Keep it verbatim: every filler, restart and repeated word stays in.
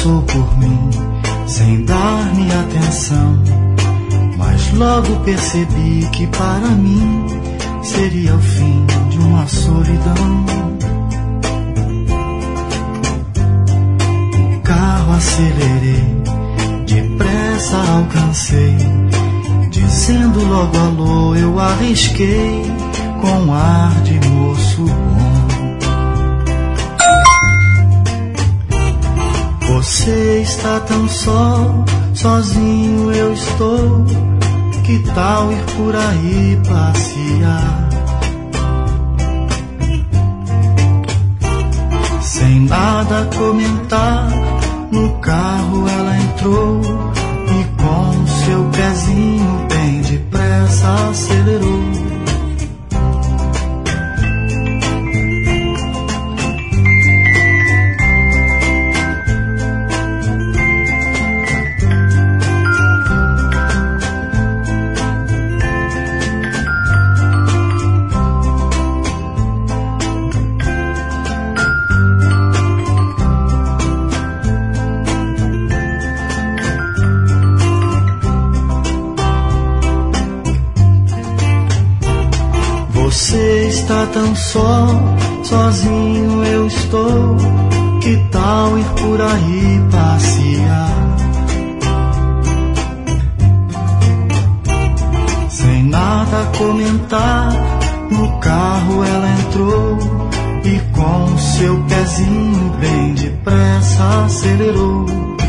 passou por mim sem dar-me atenção, mas logo percebi que para mim seria o fim de uma solidão. O carro acelerei, depressa alcancei, dizendo logo alô eu arrisquei com ar de moço bom. Você está tão só, sozinho eu estou, que tal ir por aí passear? Sem nada comentar, no carro ela entrou e com seu pezinho bem depressa acelerou. Você está tão só, sozinho eu estou, que tal ir por aí passear? Sem nada comentar, no carro ela entrou e com seu pezinho bem depressa acelerou.